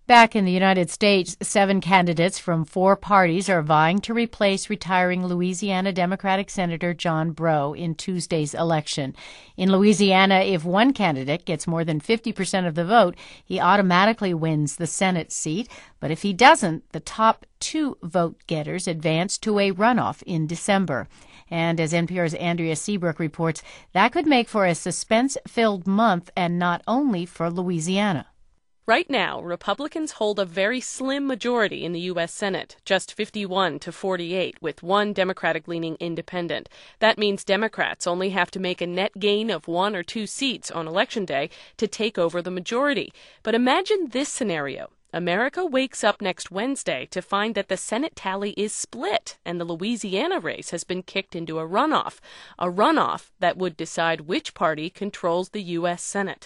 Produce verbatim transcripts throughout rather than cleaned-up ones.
Back in the United States, seven candidates from four parties are vying to replace retiring Louisiana Democratic Senator John Breaux in Tuesday's election. In Louisiana, if one candidate gets more than fifty percent of the vote, he automatically wins the Senate seat. But if he doesn't, the top two vote-getters advance to a runoff in December. And as N P R's Andrea Seabrook reports, that could make for a suspense-filled month, and not only for Louisiana. Right now, Republicans hold a very slim majority in the U S Senate, just fifty-one to forty-eight, with one Democratic-leaning independent. That means Democrats only have to make a net gain of one or two seats on Election Day to take over the majority. But imagine this scenario. America wakes up next Wednesday to find that the Senate tally is split and the Louisiana race has been kicked into a runoff, a runoff that would decide which party controls the U S Senate.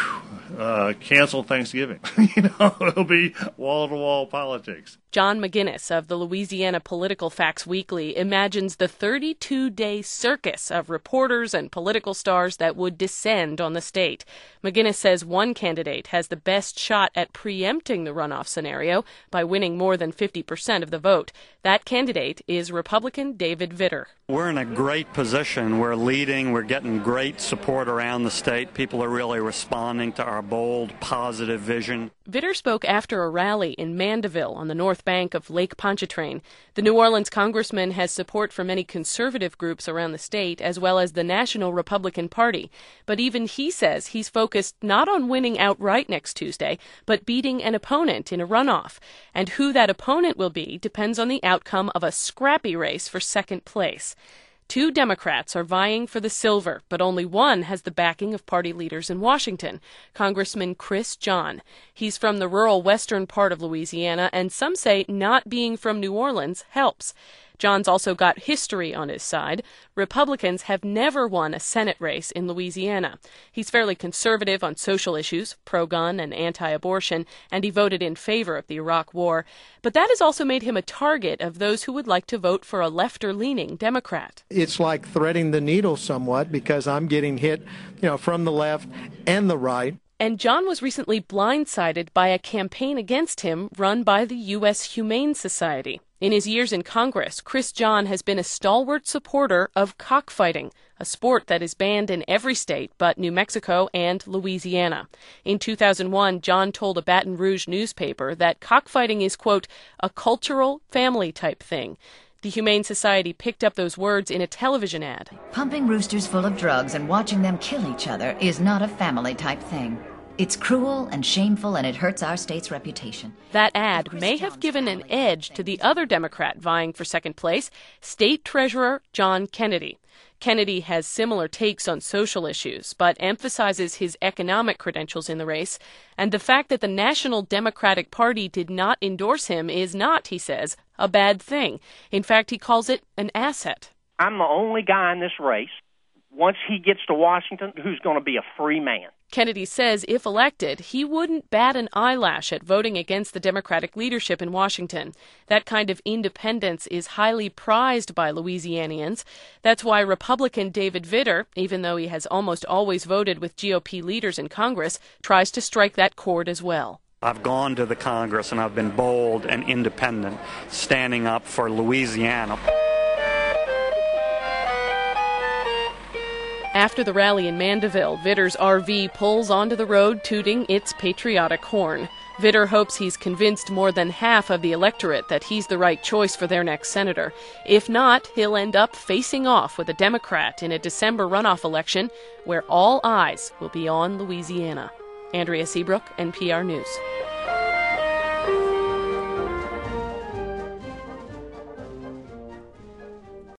Uh, cancel Thanksgiving. you know, it'll be wall-to-wall politics. John McGinnis of the Louisiana Political Facts Weekly imagines the thirty-two day circus of reporters and political stars that would descend on the state. McGinnis says one candidate has the best shot at preempting the runoff scenario by winning more than fifty percent of the vote. That candidate is Republican David Vitter. We're in a great position. We're leading. We're getting great support around the state. People are really responding to our bold, positive vision. Vitter spoke after a rally in Mandeville on the north bank of Lake Pontchartrain. The New Orleans congressman has support from many conservative groups around the state, as well as the National Republican Party. But even he says he's focused not on winning outright next Tuesday, but beating an opponent in a runoff. And who that opponent will be depends on the outcome of a scrappy race for second place. Two Democrats are vying for the silver, but only one has the backing of party leaders in Washington, Congressman Chris John. He's from the rural western part of Louisiana, and some say not being from New Orleans helps. John's also got history on his side. Republicans have never won a Senate race in Louisiana. He's fairly conservative on social issues, pro-gun and anti-abortion, and he voted in favor of the Iraq War. But that has also made him a target of those who would like to vote for a left-or-leaning Democrat. It's like threading the needle somewhat because I'm getting hit, you know, from the left and the right. And John was recently blindsided by a campaign against him run by the U S Humane Society. In his years in Congress, Chris John has been a stalwart supporter of cockfighting, a sport that is banned in every state but New Mexico and Louisiana. In two thousand one, John told a Baton Rouge newspaper that cockfighting is, quote, a cultural family-type thing. The Humane Society picked up those words in a television ad. Pumping roosters full of drugs and watching them kill each other is not a family-type thing. It's cruel and shameful, and it hurts our state's reputation. That ad may have given an edge to the other Democrat vying for second place, State Treasurer John Kennedy. Kennedy has similar takes on social issues, but emphasizes his economic credentials in the race. And the fact that the National Democratic Party did not endorse him is not, he says, a bad thing. In fact, he calls it an asset. I'm the only guy in this race, once he gets to Washington, who's going to be a free man. Kennedy says if elected, he wouldn't bat an eyelash at voting against the Democratic leadership in Washington. That kind of independence is highly prized by Louisianians. That's why Republican David Vitter, even though he has almost always voted with G O P leaders in Congress, tries to strike that chord as well. I've gone to the Congress and I've been bold and independent, standing up for Louisiana. After the rally in Mandeville, Vitter's R V pulls onto the road tooting its patriotic horn. Vitter hopes he's convinced more than half of the electorate that he's the right choice for their next senator. If not, he'll end up facing off with a Democrat in a December runoff election where all eyes will be on Louisiana. Andrea Seabrook, N P R News.